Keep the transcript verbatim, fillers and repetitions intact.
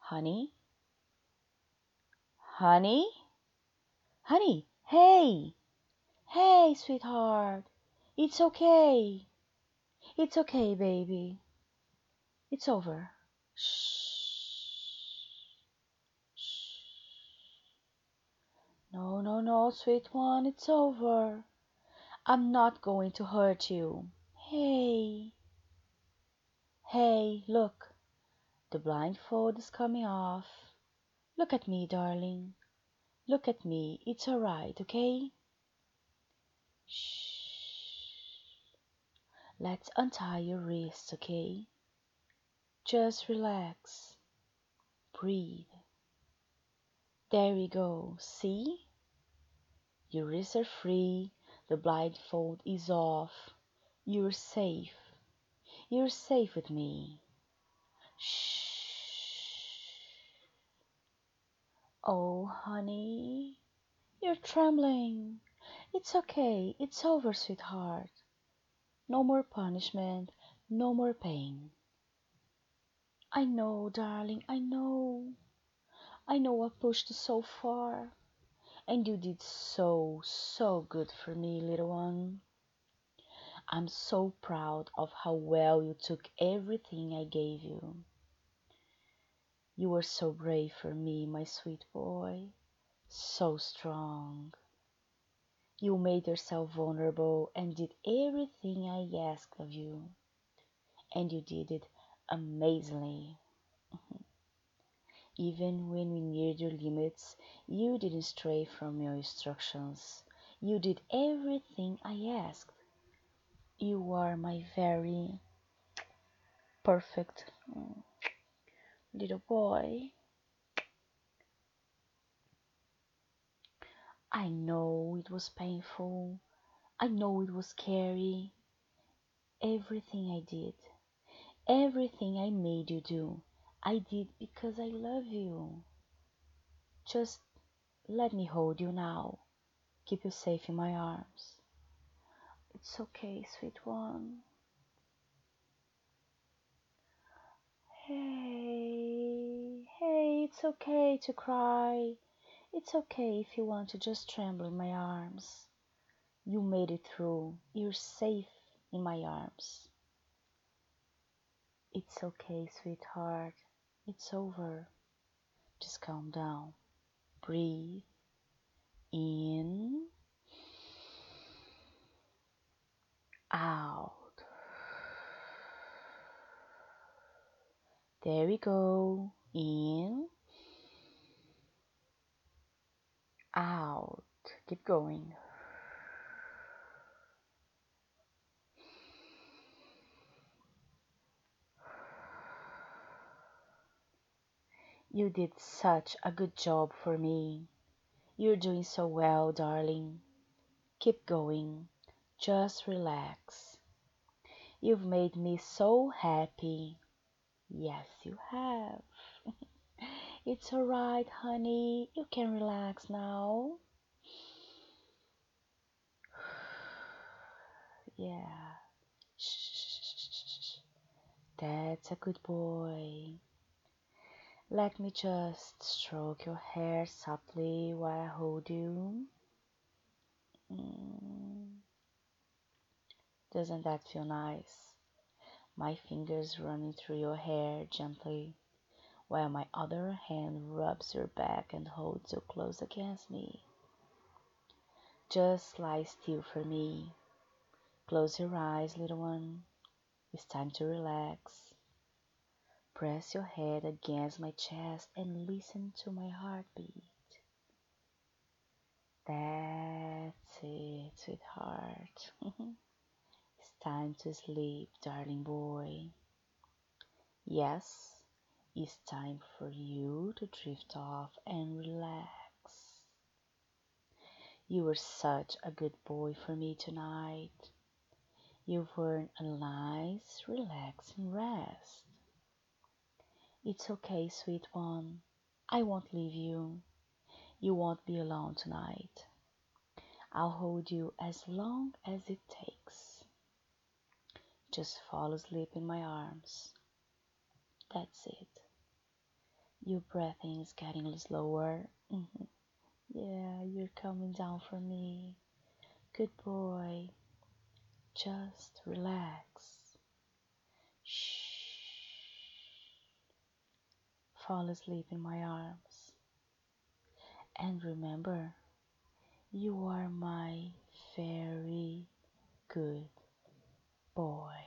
Honey? Honey? Honey, hey! Hey, sweetheart. It's okay. It's okay, baby. It's over. Shh. Shh. No, no, no, sweet one, it's over. I'm not going to hurt you. Hey, hey, look. The blindfold is coming off. Look at me, darling. Look at me. It's alright, okay? Shh. Let's untie your wrists, okay? Just relax. Breathe. There we go. See? Your wrists are free. The blindfold is off. You're safe. You're safe with me. Shh. Oh, honey, you're trembling. It's okay. It's over, sweetheart. No more punishment. No more pain. I know, darling. I know. I know I pushed you so far. And you did so, so good for me, little one. I'm so proud of how well you took everything I gave you. You were so brave for me, my sweet boy. So strong. You made yourself vulnerable and did everything I asked of you. And you did it amazingly. Even when we neared your limits, you didn't stray from your instructions. You did everything I asked. You are my very perfect mm, little boy. I know it was painful. I know it was scary. Everything I did, everything I made you do, I did because I love you. Just let me hold you now. Keep you safe in my arms. It's okay, sweet one. Hey, hey, it's okay to cry. It's okay if you want to just tremble in my arms. You made it through. You're safe in my arms. It's okay, sweetheart. It's over. Just calm down. Breathe in, out. There we go. In, out. Keep going. You did such a good job for me. You're doing so well, darling. Keep going. Just relax. You've made me so happy. Yes, you have. It's alright, honey. You can relax now. Yeah. Shh. That's a good boy. Let me just stroke your hair softly while I hold you. Mm, doesn't that feel nice? My fingers running through your hair gently, while my other hand rubs your back and holds you close against me. Just lie still for me. Close your eyes, little one. It's time to relax. Press your head against my chest and listen to my heartbeat. That's it, sweetheart. It's time to sleep, darling boy. Yes, it's time for you to drift off and relax. You were such a good boy for me tonight. You've earned a nice, relaxing rest. It's okay, sweet one. I won't leave you. You won't be alone tonight. I'll hold you as long as it takes. Just fall asleep in my arms. That's it. Your breathing is getting slower. Mhm. Yeah, you're coming down for me. Good boy. Just relax. Shh. Fall asleep in my arms. And remember, you are my very good boy.